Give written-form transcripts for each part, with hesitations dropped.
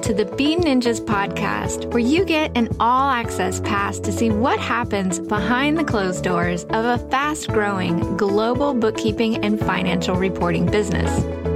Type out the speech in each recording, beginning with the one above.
to the Bean Ninjas podcast, where you get an all-access pass to see what happens behind the closed doors of a fast-growing global bookkeeping and financial reporting business.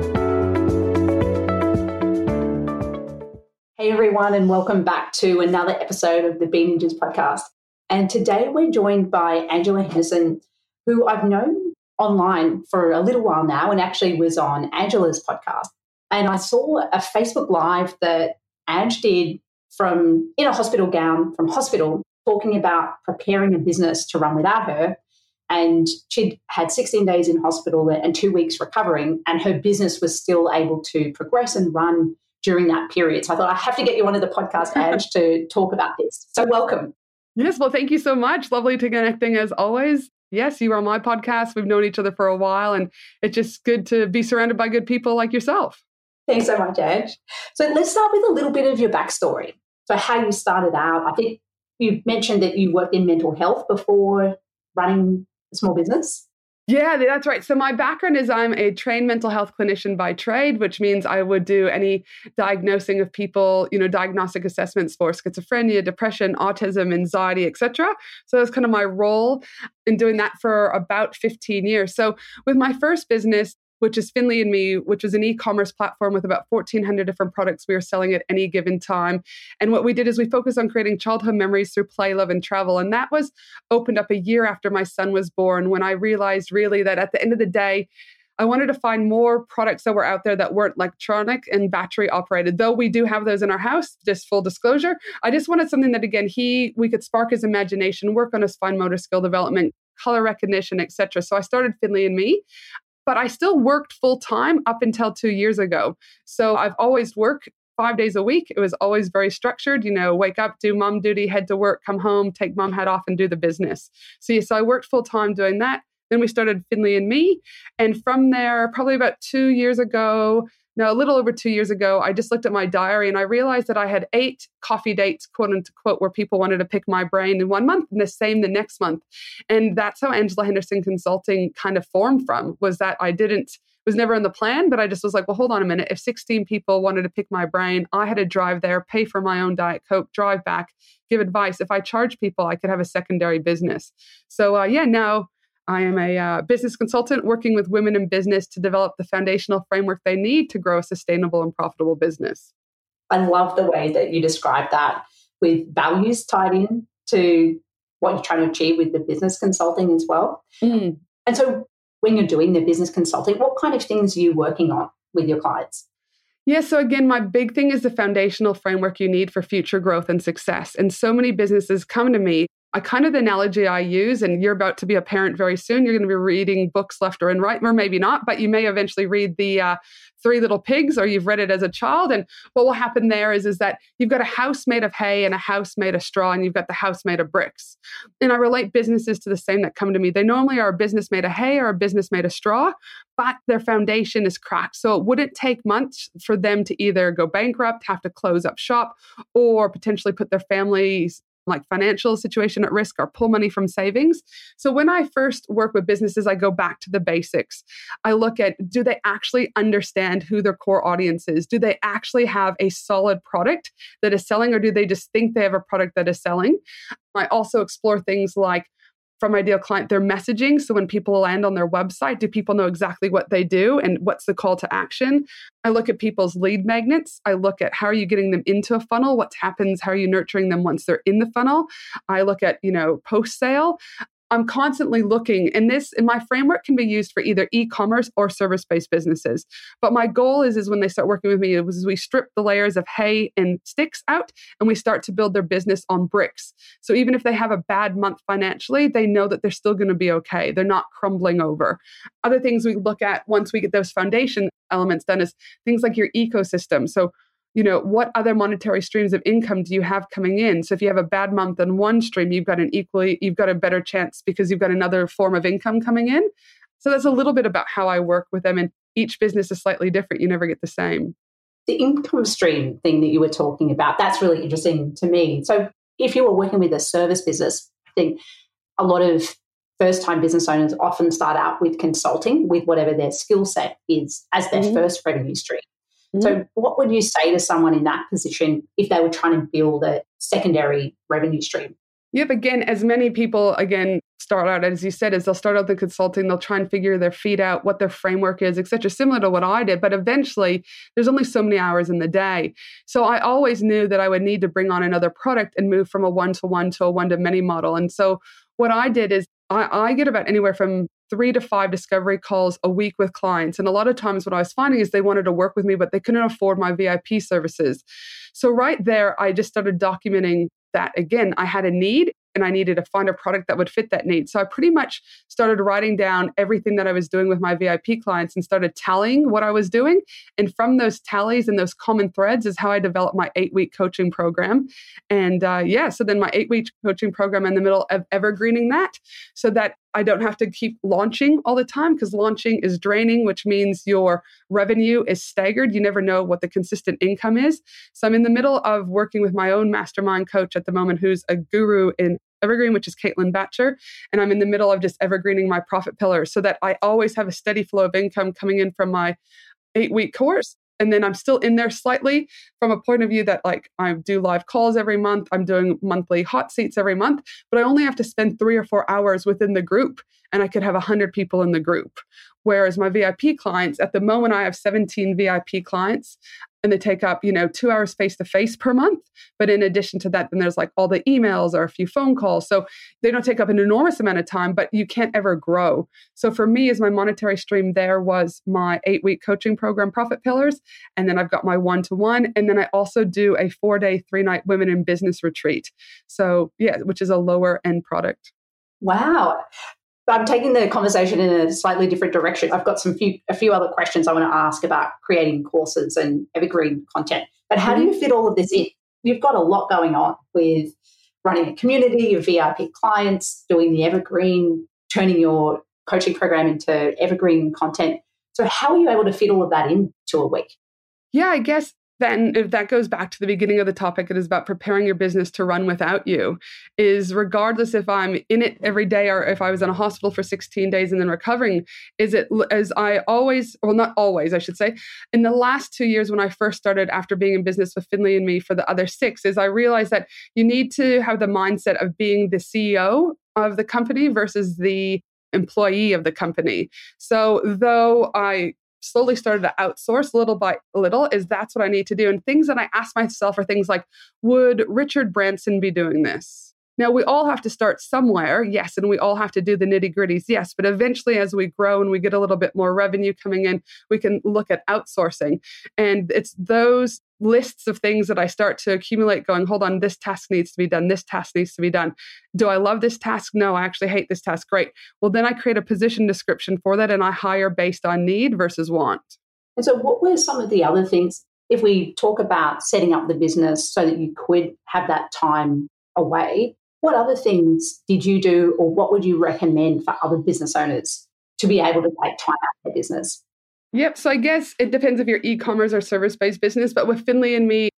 Hey everyone, and welcome back to another episode of the Bean Ninjas podcast. And today we're joined by Angela Henderson, who I've known online for a little while now and actually was on Angela's podcast. And I saw a Facebook Live that Ange did from in a hospital gown from hospital, talking about preparing a business to run without her. And she'd had 16 days in hospital and 2 weeks recovering, and her business was still able to progress and run during that period. So I thought I have to get you onto the podcast, Ange, to talk about this. So welcome. Yes, well, thank you so much. Lovely to connecting as always. Yes, you are on my podcast. We've known each other for a while, and it's just good to be surrounded by good people like yourself. Thanks so much, Ange. So let's start with a little bit of your backstory. So how you started out. I think you mentioned that you worked in mental health before running a small business. Yeah, that's right. So my background is I'm a trained mental health clinician by trade, which means I would do any diagnosing of people, diagnostic assessments for schizophrenia, depression, autism, anxiety, etc. So that's kind of my role in doing that for about 15 years. So with my first business, which is Finley and Me, which is an e-commerce platform with about 1,400 different products we were selling at any given time. And what we did is we focused on creating childhood memories through play, love, and travel. And that was opened up a year after my son was born, when I realized really that at the end of the day, I wanted to find more products that were out there that weren't electronic and battery operated, though we do have those in our house, just full disclosure. I just wanted something that, again, we could spark his imagination, work on his fine motor skill development, color recognition, etc. So I started Finley and Me. But I still worked full time up until 2 years ago. So I've always worked 5 days a week. It was always very structured, wake up, do mom duty, head to work, come home, take mom hat off and do the business. So I worked full time doing that. Then we started Finley and Me. And from there, probably about 2 years ago, a little over 2 years ago, I just looked at my diary and I realized that I had 8 coffee dates, quote unquote, where people wanted to pick my brain in 1 month and the same the next month. And that's how Angela Henderson Consulting kind of formed from, was that was never in the plan, but I just was like, well, hold on a minute. If 16 people wanted to pick my brain, I had to drive there, pay for my own Diet Coke, drive back, give advice. If I charge people, I could have a secondary business. So now I am a business consultant working with women in business to develop the foundational framework they need to grow a sustainable and profitable business. I love the way that you describe that, with values tied in to what you're trying to achieve with the business consulting as well. Mm. And so when you're doing the business consulting, what kind of things are you working on with your clients? Yeah, so again, my big thing is the foundational framework you need for future growth and success. And so many businesses come to me. The analogy I use, and you're about to be a parent very soon, you're going to be reading books left or right, or maybe not, but you may eventually read the Three Little Pigs, or you've read it as a child. And what will happen there is that you've got a house made of hay and a house made of straw, and you've got the house made of bricks. And I relate businesses to the same that come to me. They normally are a business made of hay or a business made of straw, but their foundation is cracked. So it wouldn't take months for them to either go bankrupt, have to close up shop, or potentially put their families financial situation at risk, or pull money from savings. So when I first work with businesses, I go back to the basics. I look at, do they actually understand who their core audience is? Do they actually have a solid product that is selling, or do they just think they have a product that is selling? I also explore things like, from my ideal client, their messaging. So when people land on their website, do people know exactly what they do and what's the call to action? I look at people's lead magnets. I look at, how are you getting them into a funnel? What happens? How are you nurturing them once they're in the funnel? I look at, post sale. I'm constantly looking, and my framework can be used for either e-commerce or service-based businesses. But my goal is when they start working with me, is we strip the layers of hay and sticks out, and we start to build their business on bricks. So even if they have a bad month financially, they know that they're still going to be okay. They're not crumbling over. Other things we look at once we get those foundation elements done is things like your ecosystem. So what other monetary streams of income do you have coming in? So if you have a bad month on one stream, you've got a better chance because you've got another form of income coming in. So that's a little bit about how I work with them. And each business is slightly different. You never get the same. The income stream thing that you were talking about, that's really interesting to me. So if you were working with a service business, I think a lot of first-time business owners often start out with consulting with whatever their skill set is as their first revenue stream. So what would you say to someone in that position if they were trying to build a secondary revenue stream? Yep. Again, as many people, start out, as you said, is they'll start out the consulting, they'll try and figure their feet out, what their framework is, et cetera, similar to what I did. But eventually, there's only so many hours in the day. So I always knew that I would need to bring on another product and move from a one-to-one to a one-to-many model. And so what I did is I get about anywhere from 3 to 5 discovery calls a week with clients. And a lot of times what I was finding is they wanted to work with me, but they couldn't afford my VIP services. So right there, I just started documenting that. Again, I had a need and I needed to find a product that would fit that need. So I pretty much started writing down everything that I was doing with my VIP clients and started tallying what I was doing. And from those tallies and those common threads is how I developed my 8-week coaching program. And so then my 8-week coaching program in the middle of evergreening that so that I don't have to keep launching all the time, because launching is draining, which means your revenue is staggered. You never know what the consistent income is. So I'm in the middle of working with my own mastermind coach at the moment, who's a guru in Evergreen, which is Caitlin Batcher. And I'm in the middle of just evergreening my profit pillars so that I always have a steady flow of income coming in from my 8-week course. And then I'm still in there slightly from a point of view that I do live calls every month. I'm doing monthly hot seats every month, but I only have to spend 3 or 4 hours within the group and I could have 100 people in the group. Whereas my VIP clients, at the moment, I have 17 VIP clients and they take up, 2 hours face-to-face per month. But in addition to that, then there's all the emails or a few phone calls. So they don't take up an enormous amount of time, but you can't ever grow. So for me, as my monetary stream there was my 8-week coaching program, Profit Pillars. And then I've got my one-to-one. And then I also do a 4-day, 3-night women in business retreat. So which is a lower end product. Wow. I'm taking the conversation in a slightly different direction. I've got a few other questions I want to ask about creating courses and evergreen content. But how do you fit all of this in? You've got a lot going on with running a community, your VIP clients, doing the evergreen, turning your coaching program into evergreen content. So how are you able to fit all of that into a week? Yeah, I guess then if that goes back to the beginning of the topic, it is about preparing your business to run without you. Is regardless if I'm in it every day or if I was in a hospital for 16 days and then recovering, is it as I always, well, not always, I should say, in the last 2 years when I first started after being in business with Finley and me for the other 6, is I realized that you need to have the mindset of being the CEO of the company versus the employee of the company. So though I slowly started to outsource little by little, is that's what I need to do. And things that I ask myself are things like, would Richard Branson be doing this? Now, we all have to start somewhere, yes, and we all have to do the nitty-gritties, yes, but eventually as we grow and we get a little bit more revenue coming in, we can look at outsourcing. And it's those lists of things that I start to accumulate going, hold on, this task needs to be done, this task needs to be done. Do I love this task? No, I actually hate this task. Great. Well, then I create a position description for that and I hire based on need versus want. And so what were some of the other things, if we talk about setting up the business so that you could have that time away, what other things did you do or what would you recommend for other business owners to be able to take time out of their business? Yep. So I guess it depends if you're e-commerce or service-based business, but with Finley and me,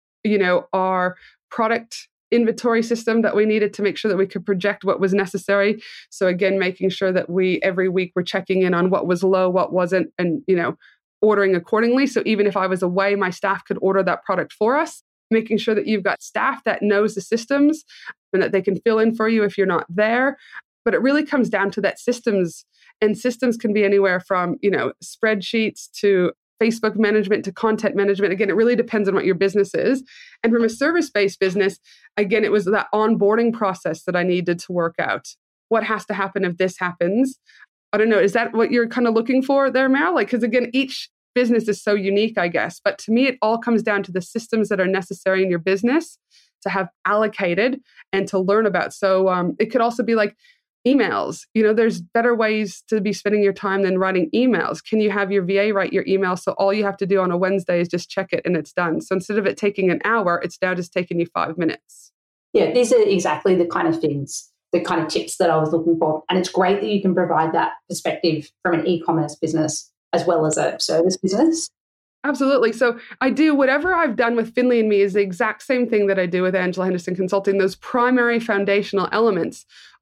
our product inventory system that we needed to make sure that we could project what was necessary. So again, making sure that every week we're checking in on what was low, what wasn't, and, ordering accordingly. So even if I was away, my staff could order that product for us, making sure that you've got staff that knows the systems and that they can fill in for you if you're not there. But it really comes down to that systems, and systems can be anywhere from, spreadsheets to Facebook management to content management. Again, it really depends on what your business is. And from a service-based business, again, it was that onboarding process that I needed to work out. What has to happen if this happens? I don't know. Is that what you're kind of looking for there, Meryl? Because again, each business is so unique, I guess. But to me, it all comes down to the systems that are necessary in your business to have allocated and to learn about. So it could also be like emails. There's better ways to be spending your time than writing emails. Can you have your VA write your email? So all you have to do on a Wednesday is just check it and it's done. So instead of it taking an hour, it's now just taking you 5 minutes. Yeah, these are exactly the kind of things, the kind of tips that I was looking for. And it's great that you can provide that perspective from an e-commerce business as well as a service business. Absolutely. So I do whatever I've done with Finley and me is the exact same thing that I do with Angela Henderson Consulting. Those primary foundational elements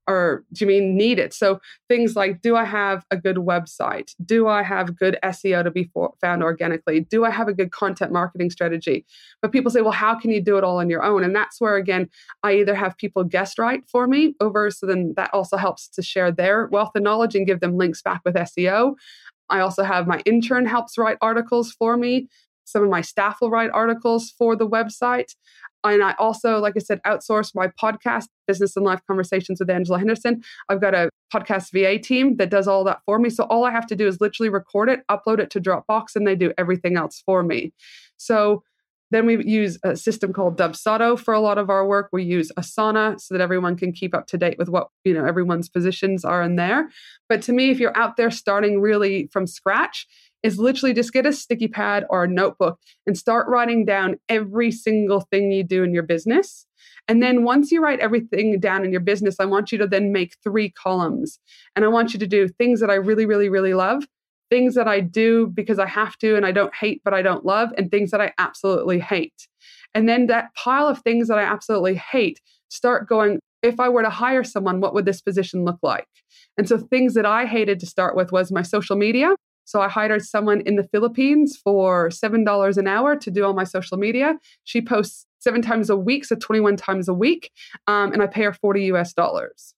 or do you mean need it? So things like, do I have a good website? Do I have good SEO to be found organically? Do I have a good content marketing strategy? But people say, well, how can you do it all on your own? And that's where, again, I either have people guest write for me so then that also helps to share their wealth and knowledge and give them links back with SEO. I also have my intern helps write articles for me. Some of my staff will write articles for the website. And I also, like I said, outsource my podcast, Business and Life Conversations with Angela Henderson. I've got a podcast VA team that does all that for me. So all I have to do is literally record it, upload it to Dropbox, and they do everything else for me. So then we use a system called Dubsado for a lot of our work. We use Asana so that everyone can keep up to date with what, everyone's positions are in there. But to me, if you're out there starting really from scratch, is literally just get a sticky pad or a notebook and start writing down every single thing you do in your business. And then once you write everything down in your business, I want you to then make 3 columns. And I want you to do things that I really, really, really love, things that I do because I have to and I don't hate, but I don't love, and things that I absolutely hate. And then that pile of things that I absolutely hate, start going, if I were to hire someone, what would this position look like? And so things that I hated to start with was my social media. So I hired someone in the Philippines for $7 an hour to do all my social media. She posts 7 times a week, so 21 times a week, and I pay her $40.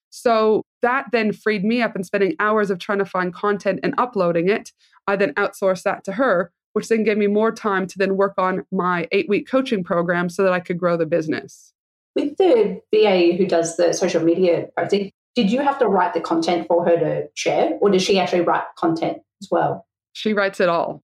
So that then freed me up in spending hours of trying to find content and uploading it. I then outsourced that to her, which then gave me more time to then work on my 8-week coaching program so that I could grow the business. With the VA who does the social media posting, did you have to write the content for her to share, or does she actually write content as well? She writes it all.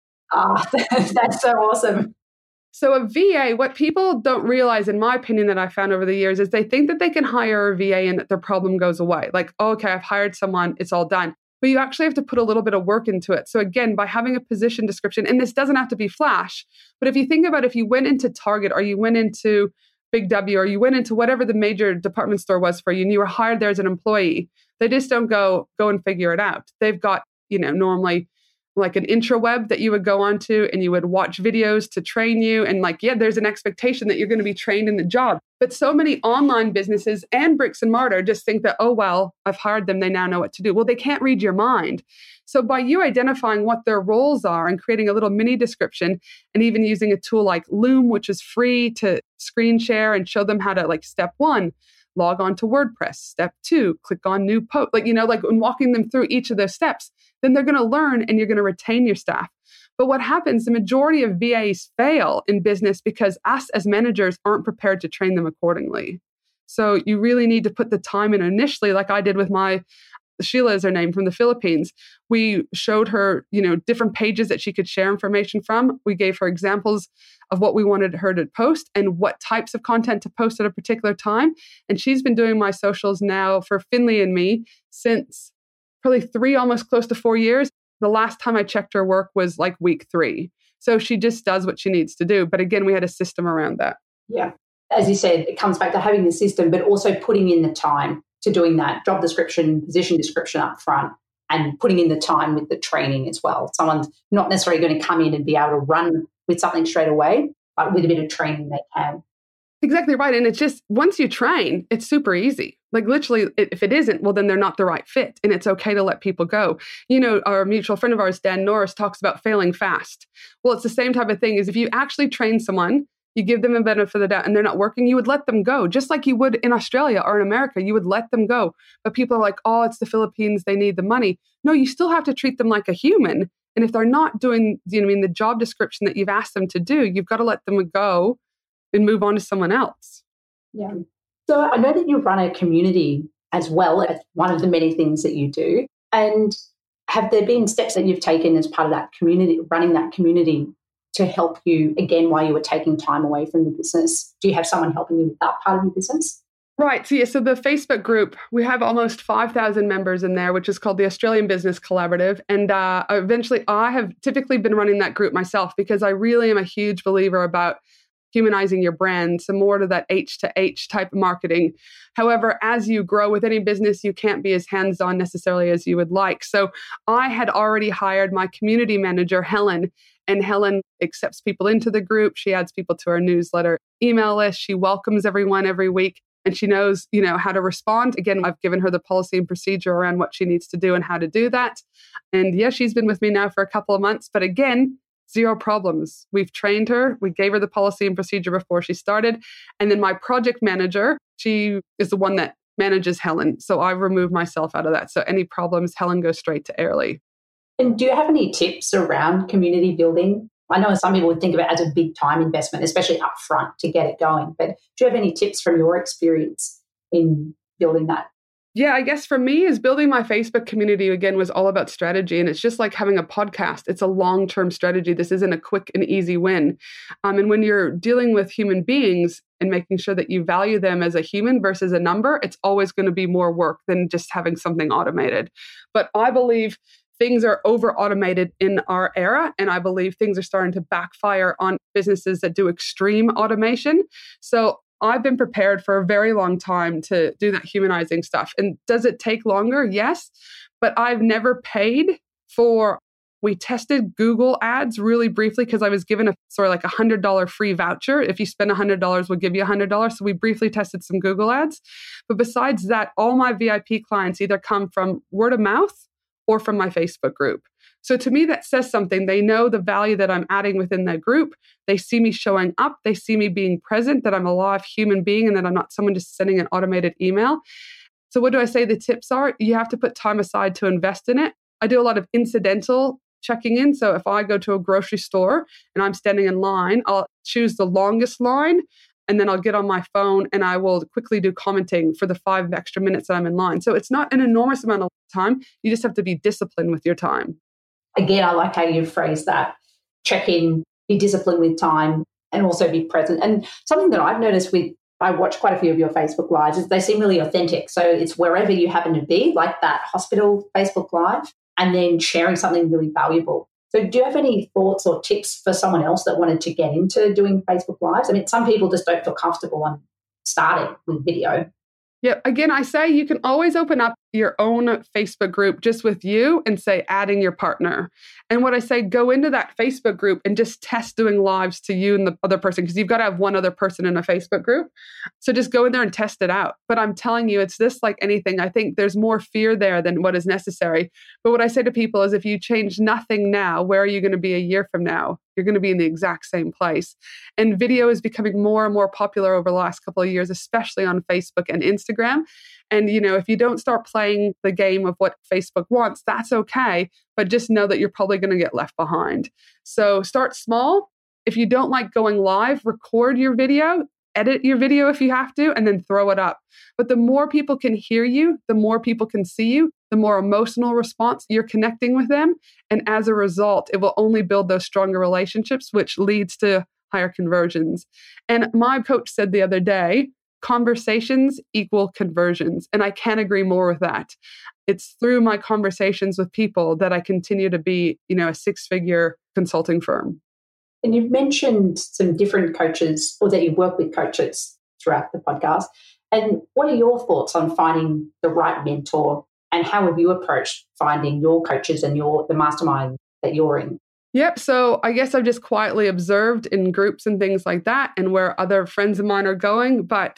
That's so awesome. So a VA, what people don't realize, in my opinion, that I found over the years, is they think that they can hire a VA and that their problem goes away. Like, oh, okay, I've hired someone, it's all done. But you actually have to put a little bit of work into it. So again, by having a position description, and this doesn't have to be flash, but if you think about if you went into Target or you went into Big W or you went into whatever the major department store was for you and you were hired there as an employee, they just don't go and figure it out. They've got, normally like an intraweb that you would go onto and you would watch videos to train you. And there's an expectation that you're going to be trained in the job. But so many online businesses and bricks and mortar just think that, oh, well, I've hired them, they now know what to do. Well, they can't read your mind. So by you identifying what their roles are and creating a little mini description and even using a tool like Loom, which is free to screen share and show them how to, step 1, log on to WordPress. Step 2, click on new post, and walking them through each of those steps, then they're going to learn and you're going to retain your staff. But what happens, the majority of VAs fail in business because us as managers aren't prepared to train them accordingly. So you really need to put the time in initially, like I did with Sheila is her name, from the Philippines. We showed her, different pages that she could share information from. We gave her examples of what we wanted her to post and what types of content to post at a particular time. And she's been doing my socials now for Finley and me since probably 3, almost close to 4 years. The last time I checked her work was week 3. So she just does what she needs to do. But again, we had a system around that. Yeah. As you said, it comes back to having the system, but also putting in the time to doing that job description, position description up front, and putting in the time with the training as well. Someone's not necessarily going to come in and be able to run with something straight away, but with a bit of training they can. Exactly right. And it's just, once you train, it's super easy. Literally, if it isn't, well, then they're not the right fit. And it's okay to let people go. Our mutual friend of ours, Dan Norris, talks about failing fast. Well, it's the same type of thing. Is if you actually train someone, you give them a benefit of the doubt and they're not working, you would let them go, just like you would in Australia or in America. You would let them go. But people are like, oh, it's the Philippines, they need the money. No, you still have to treat them like a human. And if they're not doing, the job description that you've asked them to do, you've got to let them go and move on to someone else. Yeah. So I know that you run a community as well as one of the many things that you do. And have there been steps that you've taken as part of that community, running that community, to help you, again, while you were taking time away from the business? Do you have someone helping you with that part of your business? Right. So the Facebook group, we have almost 5,000 members in there, which is called the Australian Business Collaborative. And eventually I have typically been running that group myself because I really am a huge believer about humanizing your brand, so more to that H to H type of marketing. However, as you grow with any business, you can't be as hands-on necessarily as you would like. So I had already hired my community manager, Helen, and Helen accepts people into the group. She adds people to our newsletter email list. She welcomes everyone every week. and she knows, how to respond. Again, I've given her the policy and procedure around what she needs to do and how to do that. And yeah, she's been with me now for a couple of months, but again, zero problems. We've trained her. We gave her the policy and procedure before she started. And then my project manager, she is the one that manages Helen. So I remove myself out of that. So any problems, Helen goes straight to Airly. And do you have any tips around community building? I know some people would think of it as a big time investment, especially up front to get it going. But do you have any tips from your experience in building that? Yeah, I guess for me is building my Facebook community, again, was all about strategy. And it's just like having a podcast. It's a long-term strategy. This isn't a quick and easy win. And when you're dealing with human beings and making sure that you value them as a human versus a number, it's always going to be more work than just having something automated. But I believe things are over-automated in our era, and I believe things are starting to backfire on businesses that do extreme automation. So I've been prepared for a very long time to do that humanizing stuff. And does it take longer? Yes. But I've never paid for, we tested Google ads really briefly because I was given a sort of like $100 free voucher. If you spend $100, we'll give you $100. So we briefly tested some Google ads. But besides that, all my VIP clients either come from word of mouth or from my Facebook group. So to me, that says something. They know the value that I'm adding within that group. They see me showing up. They see me being present, that I'm a live human being and that I'm not someone just sending an automated email. So what do I say the tips are? You have to put time aside to invest in it. I do a lot of incidental checking in. So if I go to a grocery store and I'm standing in line, I'll choose the longest line. And then I'll get on my phone and I will quickly do commenting for the 5 extra minutes that I'm in line. So it's not an enormous amount of time. You just have to be disciplined with your time. Again, I like how you phrase that. Check in, be disciplined with time, and also be present. And something that I've noticed I watch quite a few of your Facebook Lives, is they seem really authentic. So it's wherever you happen to be, like that hospital Facebook Live, and then sharing something really valuable. So do you have any thoughts or tips for someone else that wanted to get into doing Facebook Lives? I mean, some people just don't feel comfortable on starting with video. Yeah, again, I say you can always open up your own Facebook group just with you and say adding your partner. And what I say, go into that Facebook group and just test doing lives to you and the other person, because you've got to have one other person in a Facebook group. So just go in there and test it out. But I'm telling you, it's this like anything. I think there's more fear there than what is necessary. But what I say to people is if you change nothing now, where are you going to be a year from now? You're going to be in the exact same place. And video is becoming more and more popular over the last couple of years, especially on Facebook and Instagram. And, if you don't start playing the game of what Facebook wants, that's okay. But just know that you're probably going to get left behind. So start small. If you don't like going live, record your video, edit your video if you have to, and then throw it up. But the more people can hear you, the more people can see you, the more emotional response you're connecting with them. And as a result, it will only build those stronger relationships, which leads to higher conversions. And my coach said the other day, conversations equal conversions. And I can't agree more with that. It's through my conversations with people that I continue to be, a 6-figure consulting firm. And you've mentioned some different coaches, or that you work with coaches throughout the podcast. And what are your thoughts on finding the right mentor? And how have you approached finding your coaches and the mastermind that you're in? Yep. So I guess I've just quietly observed in groups and things like that and where other friends of mine are going. But,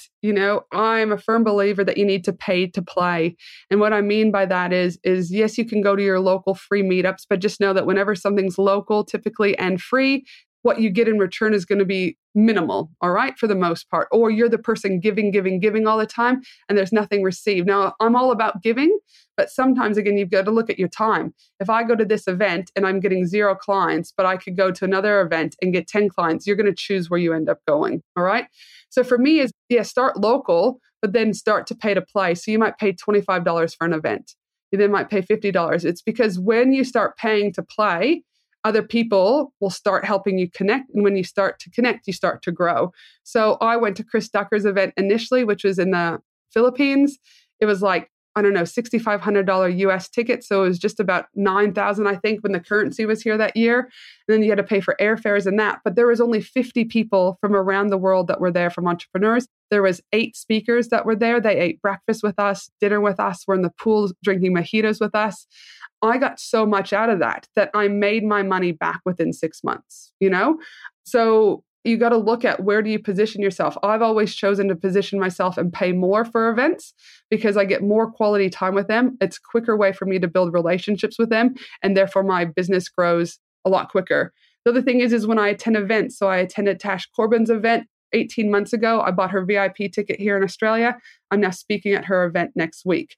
I'm a firm believer that you need to pay to play. And what I mean by that is yes, you can go to your local free meetups, but just know that whenever something's local, typically and free, what you get in return is going to be minimal, all right, for the most part. Or you're the person giving all the time, and there's nothing received. Now, I'm all about giving, but sometimes, again, you've got to look at your time. If I go to this event and I'm getting 0 clients, but I could go to another event and get 10 clients, you're going to choose where you end up going, all right? So for me, is start local, but then start to pay to play. So you might pay $25 for an event. You then might pay $50. It's because when you start paying to play, other people will start helping you connect. And when you start to connect, you start to grow. So I went to Chris Ducker's event initially, which was in the Philippines. It was like, $6,500 US ticket. So it was just about $9,000, I think, when the currency was here that year. And then you had to pay for airfares and that. But there was only 50 people from around the world that were there from entrepreneurs. There was 8 speakers that were there. They ate breakfast with us, dinner with us, were in the pool drinking mojitos with us. I got so much out of that I made my money back within 6 months, So you got to look at where do you position yourself. I've always chosen to position myself and pay more for events because I get more quality time with them. It's a quicker way for me to build relationships with them, and therefore my business grows a lot quicker. The other thing is when I attend events, so I attended Tash Corbin's event 18 months ago. I bought her VIP ticket here in Australia. I'm now speaking at her event next week.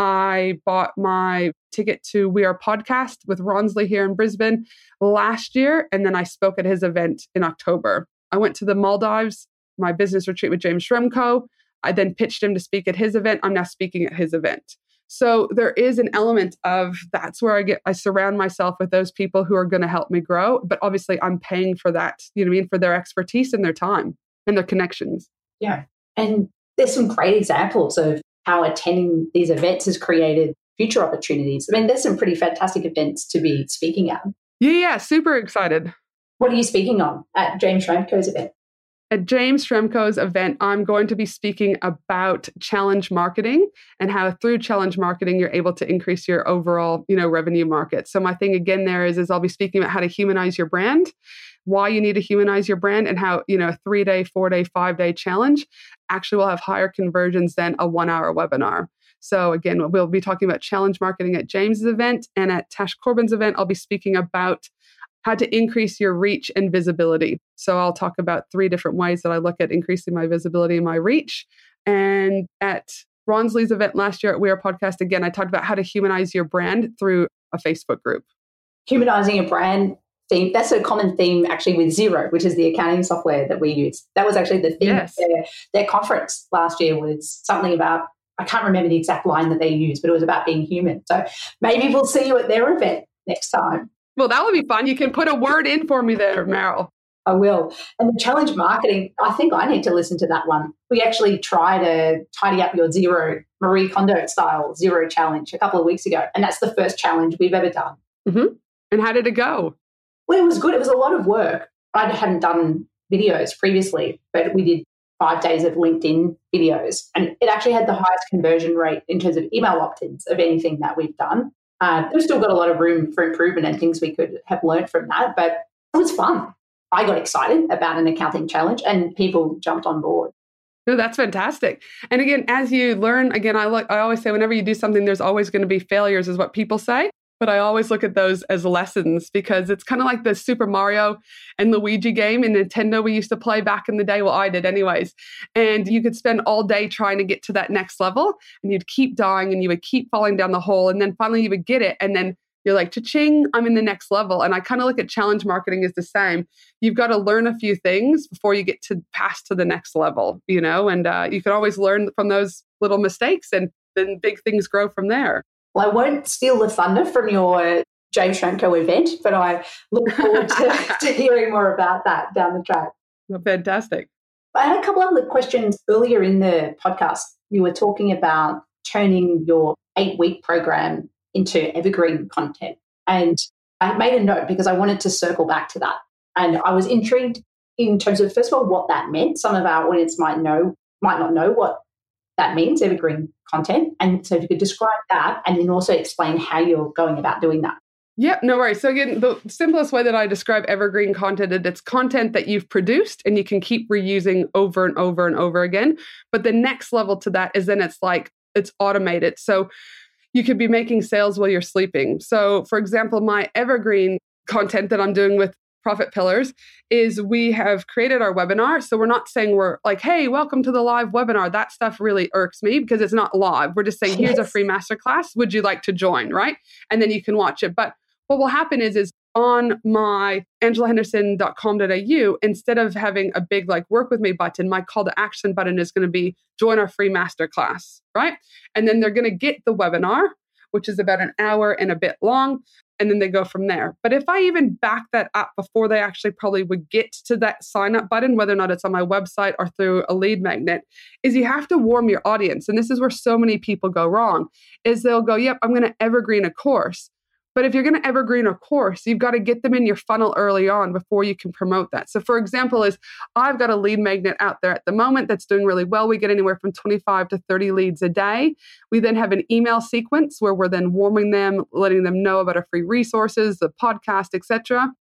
I bought my ticket to We Are Podcast with Ronsley here in Brisbane last year, and then I spoke at his event in October. I went to the Maldives, my business retreat with James Shremko. I then pitched him to speak at his event. I'm now speaking at his event. So there is an element of that's where I surround myself with those people who are going to help me grow. But obviously I'm paying for that, you know what I mean, for their expertise and their time and their connections. Yeah. And there's some great examples of how attending these events has created future opportunities. I mean, there's some pretty fantastic events to be speaking at. Yeah, super excited. What are you speaking on at James Shremko's event? At James Shremko's event, I'm going to be speaking about challenge marketing and how through challenge marketing, you're able to increase your overall, revenue market. So my thing again there is I'll be speaking about how to humanize your brand, why you need to humanize your brand, and how, a 3-day, 4-day, 5-day challenge actually will have higher conversions than a 1-hour webinar. So again, we'll be talking about challenge marketing at James's event, and at Tash Corbin's event, I'll be speaking about how to increase your reach and visibility. So I'll talk about 3 different ways that I look at increasing my visibility and my reach. And at Ronsley's event last year at We Are Podcast, again, I talked about how to humanize your brand through a Facebook group. Humanizing a brand theme, that's a common theme actually with Xero, which is the accounting software that we use. That was actually the theme of their conference last year, was something about, I can't remember the exact line that they used, but it was about being human. So maybe we'll see you at their event next time. Well, that would be fun. You can put a word in for me there, Meryl. I will. And the challenge marketing, I think I need to listen to that one. We actually tried to tidy up your Xero, Marie Kondo style Xero challenge a couple of weeks ago. And that's the first challenge we've ever done. Mm-hmm. And how did it go? Well, it was good. It was a lot of work. I hadn't done videos previously, but we did 5 days of LinkedIn videos. And it actually had the highest conversion rate in terms of email opt-ins of anything that we've done. We've still got a lot of room for improvement and things we could have learned from that, but it was fun. I got excited about an accounting challenge and people jumped on board. No, that's fantastic. And again, as you learn, again, I always say whenever you do something, there's always going to be failures is what people say. But I always look at those as lessons because it's kind of like the Super Mario and Luigi game in Nintendo we used to play back in the day. Well, I did anyways. And you could spend all day trying to get to that next level and you'd keep dying and you would keep falling down the hole. And then finally you would get it. And then you're like, cha-ching, I'm in the next level. And I kind of look at challenge marketing as the same. You've got to learn a few things before you get to pass to the next level, and you can always learn from those little mistakes and then big things grow from there. Well, I won't steal the thunder from your James Shremko event, but I look forward to hearing more about that down the track. Well, fantastic. I had a couple of other questions earlier in the podcast. You were talking about turning your 8-week program into evergreen content. And I made a note because I wanted to circle back to that. And I was intrigued in terms of, first of all, what that meant. Some of our audience might not know what that means, evergreen content. And so if you could describe that and then also explain how you're going about doing that. Yep, no worries. So again, the simplest way that I describe evergreen content is it's content that you've produced and you can keep reusing over and over and over again. But the next level to that is then it's automated. So you could be making sales while you're sleeping. So for example, my evergreen content that I'm doing with Profit Pillars is we have created our webinar. So we're not saying we're like, hey, welcome to the live webinar. That stuff really irks me because it's not live. We're just saying, here's a free masterclass. Would you like to join? Right. And then you can watch it. But what will happen is on my angelahenderson.com.au, instead of having a big work with me button, my call to action button is going to be join our free masterclass. Right. And then they're going to get the webinar, which is about an hour and a bit long. And then they go from there. But if I even back that up before they actually probably would get to that sign up button, whether or not it's on my website or through a lead magnet, is you have to warm your audience. And this is where so many people go wrong, is they'll go, yep, I'm going to evergreen a course. But if you're going to evergreen a course, you've got to get them in your funnel early on before you can promote that. So for example, I've got a lead magnet out there at the moment that's doing really well. We get anywhere from 25 to 30 leads a day. We then have an email sequence where we're then warming them, letting them know about our free resources, the podcast, etc.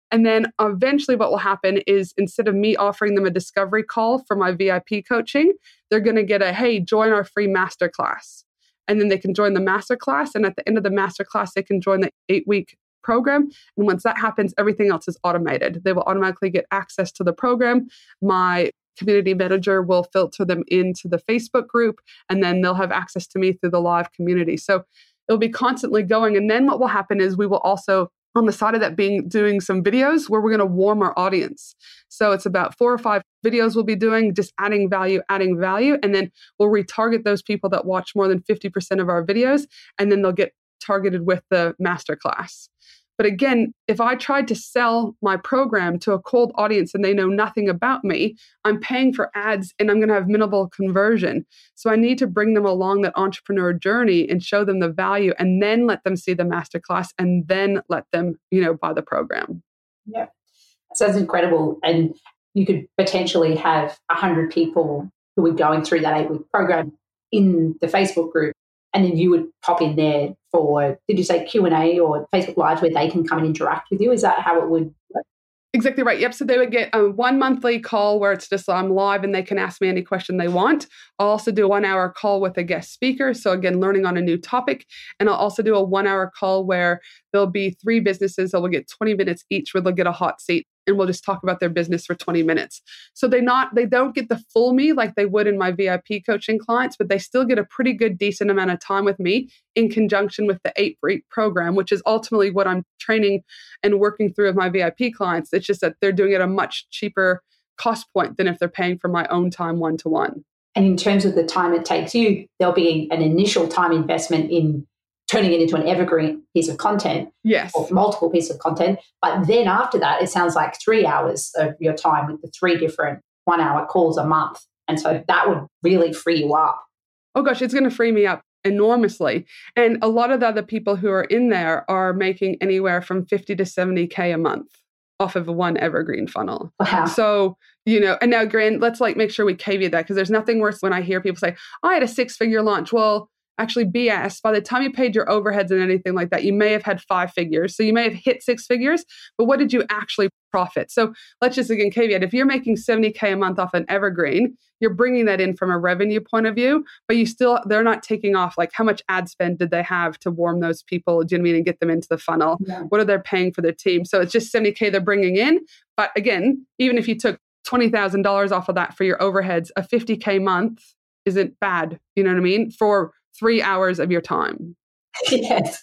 And then eventually what will happen is instead of me offering them a discovery call for my VIP coaching, they're going to get a, hey, join our free masterclass. And then they can join the masterclass. And at the end of the masterclass, they can join the 8-week program. And once that happens, everything else is automated. They will automatically get access to the program. My community manager will filter them into the Facebook group, and then they'll have access to me through the live community. So it'll be constantly going. And then what will happen is we will also, on the side of that, doing some videos where we're going to warm our audience. So it's about 4 or 5 videos we'll be doing, just adding value. And then we'll retarget those people that watch more than 50% of our videos, and then they'll get targeted with the masterclass. But again, if I tried to sell my program to a cold audience and they know nothing about me, I'm paying for ads and I'm going to have minimal conversion. So I need to bring them along that entrepreneur journey and show them the value, and then let them see the masterclass, and then let them, buy the program. Yeah. That sounds incredible. And you could potentially have 100 people who are going through that 8-week program in the Facebook group. And then you would pop in there for, did you say Q&A or Facebook Live, where they can come and interact with you? Is that how it would work? Exactly right. Yep. So they would get a 1 monthly call where it's just I'm live and they can ask me any question they want. I'll also do a 1-hour call with a guest speaker. So again, learning on a new topic. And I'll also do a 1-hour call where there'll be 3 businesses that will get 20 minutes each, where they'll get a hot seat, and we'll just talk about their business for 20 minutes. So they don't get the full me like they would in my VIP coaching clients, but they still get a pretty good, decent amount of time with me in conjunction with the 8-week program, which is ultimately what I'm training and working through with my VIP clients. It's just that they're doing it at a much cheaper cost point than if they're paying for my own time one-to-one. And in terms of the time it takes you, there'll be an initial time investment in turning it into an evergreen piece of content, yes, or multiple pieces of content. But then after that, it sounds like 3 hours of your time with the 3 different 1-hour calls a month. And so that would really free you up. Oh gosh, it's going to free me up enormously. And a lot of the other people who are in there are making anywhere from 50 to 70K a month off of one evergreen funnel. Wow. So, and now, Grant, let's make sure we caveat that, because there's nothing worse when I hear people say, I had a 6-figure launch. Well, actually, BS. By the time you paid your overheads and anything like that, you may have had 5 figures. So you may have hit 6 figures, but what did you actually profit? So let's just again caveat. If you're making 70K a month off an evergreen, you're bringing that in from a revenue point of view, but they're not taking off how much ad spend did they have to warm those people, do you know what I mean, and get them into the funnel? Yeah. What are they paying for their team? So it's just 70K they're bringing in. But again, even if you took $20,000 off of that for your overheads, a 50K month isn't bad, you know what I mean? For 3 hours of your time. Yes.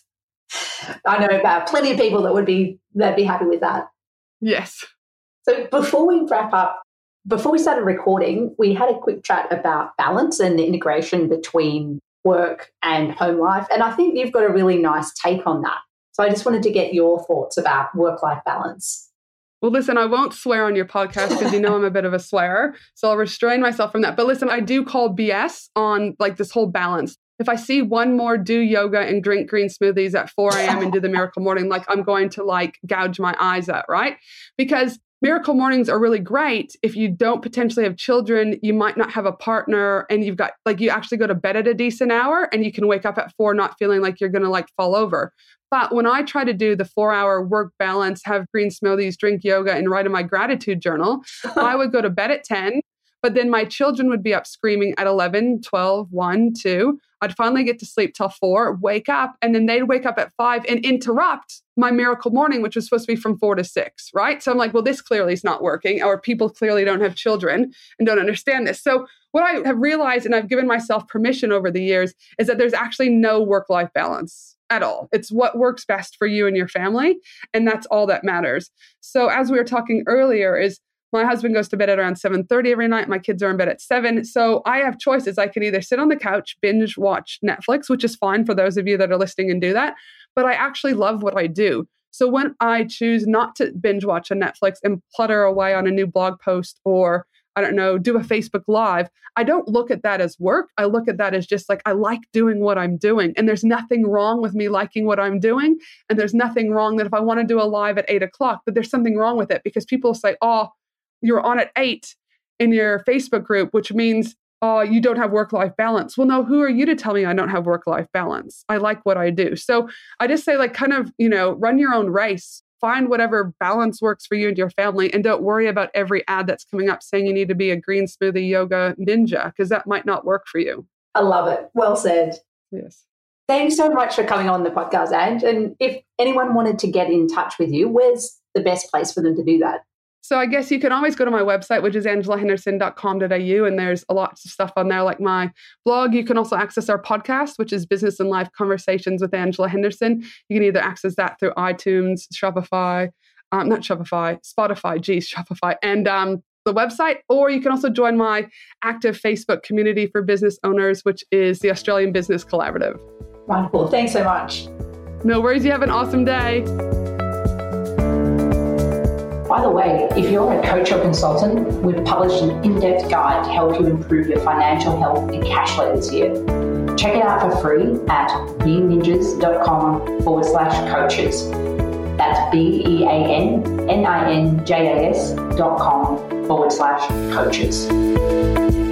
I know about plenty of people that'd be happy with that. Yes. So before we wrap up, before we started recording, we had a quick chat about balance and the integration between work and home life. And I think you've got a really nice take on that. So I just wanted to get your thoughts about work-life balance. Well, listen, I won't swear on your podcast because I'm a bit of a swearer. So I'll restrain myself from that. But listen, I do call BS on this whole balance. If I see one more do yoga and drink green smoothies at 4 a.m. and do the Miracle Morning, I'm going to gouge my eyes out, right? Because Miracle Mornings are really great if you don't potentially have children, you might not have a partner, and you've got you actually go to bed at a decent hour and you can wake up at 4 not feeling like you're going to fall over. But when I try to do the 4-hour work balance, have green smoothies, drink yoga, and write in my gratitude journal, I would go to bed at 10, but then my children would be up screaming at 11, 12, 1, 2. I'd finally get to sleep till 4, wake up, and then they'd wake up at 5 and interrupt my Miracle Morning, which was supposed to be from 4 to 6, right? So I'm well, this clearly is not working, or people clearly don't have children and don't understand this. So what I have realized, and I've given myself permission over the years, is that there's actually no work-life balance at all. It's what works best for you and your family, and that's all that matters. So as we were talking earlier, is my husband goes to bed at around 7:30 every night. My kids are in bed at 7. So I have choices. I can either sit on the couch, binge watch Netflix, which is fine for those of you that are listening and do that. But I actually love what I do. So when I choose not to binge watch on Netflix and clutter away on a new blog post, or do a Facebook Live, I don't look at that as work. I look at that as just I like doing what I'm doing. And there's nothing wrong with me liking what I'm doing. And there's nothing wrong that if I want to do a live at 8 o'clock, that there's something wrong with it, because people say, oh, you're on at 8 in your Facebook group, which means, oh, you don't have work-life balance. Well, no, who are you to tell me I don't have work-life balance? I like what I do. So I just say run your own race. find whatever balance works for you and your family, and don't worry about every ad that's coming up saying you need to be a green smoothie yoga ninja, because that might not work for you. I love it. Well said. Yes. Thanks so much for coming on the podcast, Ange. And if anyone wanted to get in touch with you, where's the best place for them to do that? So I guess you can always go to my website, which is angelahenderson.com.au, and there's lots of stuff on there, like my blog. You can also access our podcast, which is Business and Life Conversations with Angela Henderson. You can either access that through iTunes, Spotify, and the website, or you can also join my active Facebook community for business owners, which is the Australian Business Collaborative. Wonderful. Thanks so much. No worries. You have an awesome day. By the way, if you're a coach or consultant, we've published an in-depth guide to help you improve your financial health and cash flow this year. Check it out for free at beingninjas.com/coaches. That's BEANNINJAS.com/coaches.